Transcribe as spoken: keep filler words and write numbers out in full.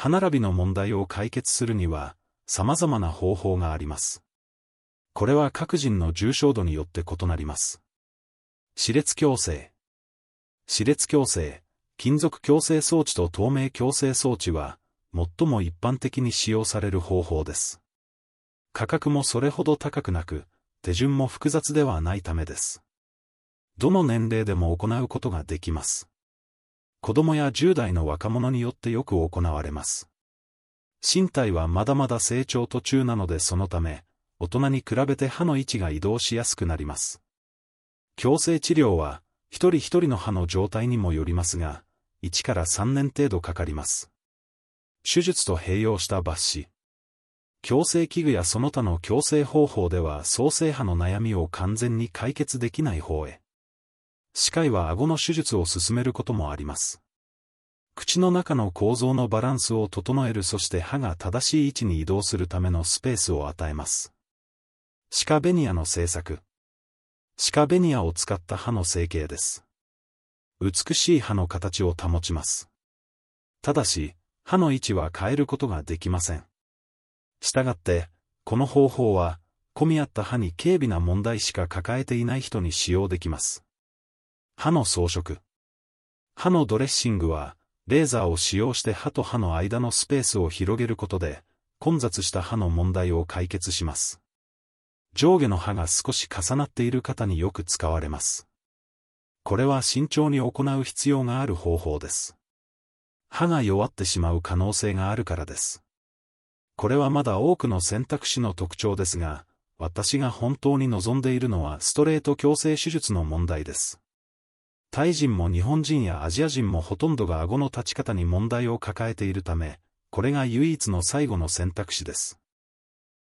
歯並びの問題を解決するには、様々な方法があります。これは各人の重症度によって異なります。歯列矯正。歯列矯正、金属矯正装置と透明矯正装置は、最も一般的に使用される方法です。価格もそれほど高くなく、手順も複雑ではないためです。どの年齢でも行うことができます。子供やじゅう代の若者によってよく行われます。身体はまだまだ成長途中なのでそのため、大人に比べて歯の位置が移動しやすくなります。矯正治療は、一人一人の歯の状態にもよりますが、いちからさんねん程度かかります。手術と併用した抜歯。矯正器具やその他の矯正方法では創生歯の悩みを完全に解決できない方へ。歯科医は顎の手術を進めることもあります。口の中の構造のバランスを整えるそして歯が正しい位置に移動するためのスペースを与えます。歯科ベニヤの製作。歯科ベニヤを使った歯の成形です。美しい歯の形を保ちます。ただし、歯の位置は変えることができません。したがって、この方法は、混み合った歯に軽微な問題しか抱えていない人に使用できます。歯の装飾。歯のドレッシングは、レーザーを使用して歯と歯の間のスペースを広げることで、混雑した歯の問題を解決します。上下の歯が少し重なっている方によく使われます。これは慎重に行う必要がある方法です。歯が弱ってしまう可能性があるからです。これはまだ多くの選択肢の特徴ですが、私が本当に望んでいるのはストレート矯正手術の問題です。タイ人も日本人やアジア人もほとんどが顎の立ち方に問題を抱えているため、これが唯一の最後の選択肢です。